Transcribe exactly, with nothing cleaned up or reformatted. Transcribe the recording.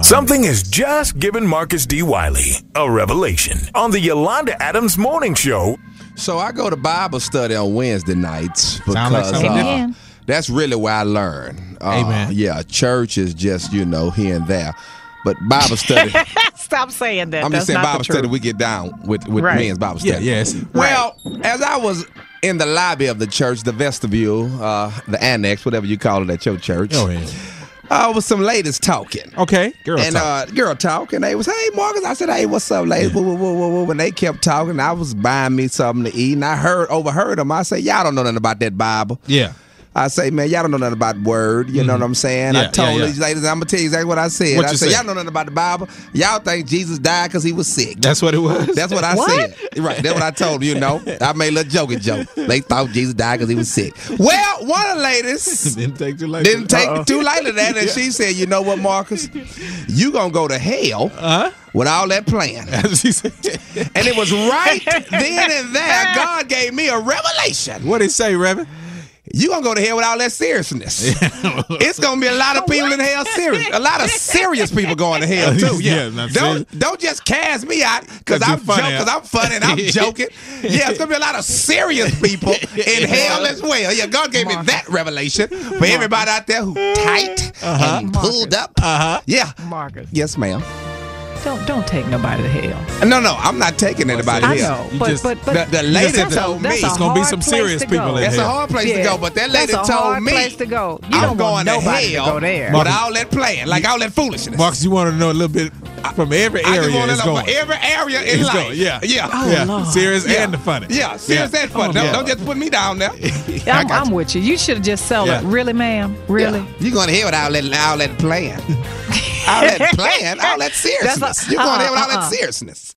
Something has just given Marcus D. Wiley a revelation on the Yolanda Adams Morning Show. So I go to Bible study on Wednesday nights Sound like because something uh, different. that's really where I learn. Uh, Amen. Yeah, church is just, you know, here and there. But Bible study, Stop saying that. I'm That's just saying not Bible the study, truth. we get down with, with Right. men's Bible Yeah, study. yes. Well, as I was in the lobby of the church, the vestibule, uh, the annex, whatever you call it at your church, Go ahead. uh, was some ladies talking. Okay, girl and talk. uh, girl talk, and they was, hey, Marcus. I said, hey, what's up, ladies? Yeah. Woo, woo, woo, woo, woo. And they kept talking. I was buying me something to eat, and I heard, overheard them. I said, y'all don't know nothing about that Bible. Yeah. I say, man, y'all don't know nothing about word. You know what I'm saying? Yeah, I told yeah, yeah. these ladies, I'm going to tell you exactly what I said. What I you said, said? y'all know nothing about the Bible. Y'all think Jesus died because he was sick. That's what it was? That's what I What? said. Right. That's what I told them, you know. I made a little joking joke. They thought Jesus died because he was sick. Well, one of the ladies Didn't take too late. didn't take too lightly to that, and she said, you know what, Marcus? You going to go to hell Uh-huh. with all that plan. She said, And it was right then and there, God gave me a revelation. what did he say, Reverend? You gonna go to hell with all that seriousness. It's gonna be a lot of people in hell serious. A lot of serious people going to hell too. Yeah, Yeah. not don't serious. don't just cast me out because 'Cause you're I'm funny, joking. Because huh? I'm funny and I'm joking. Yeah, it's gonna be a lot of serious people in hell as well. Yeah, God gave me that revelation for everybody out there who tight and pulled up. Uh-huh. Yeah. Marcus, Yes, ma'am. don't don't take nobody to hell. No, no, I'm not taking anybody I here. know, You but just- but but The, the lady that's a- told me that's a It's gonna be hard some place serious to people go. in that's hell. a hard place to Yeah. go, but that lady That's a told hard me place to go. You I'm don't want going to nobody hell to go there. with all that playing, like all that foolishness. Marcus, you want to know a little bit from every I area just want to it's know going. for every area in It's life. going, yeah. Yeah. Oh, yeah. Lord. Serious Yeah. and the funny. Yeah, serious Yeah. and fun. Oh, don't, yeah. don't just put me down there. I'm, got I'm with you. You should have just settled Yeah. it. Really, ma'am? Really? Yeah. You going to hell with all that, all that playing. all that playing, all that seriousness. That's a- you going to hell with all uh-uh, that uh-uh. seriousness.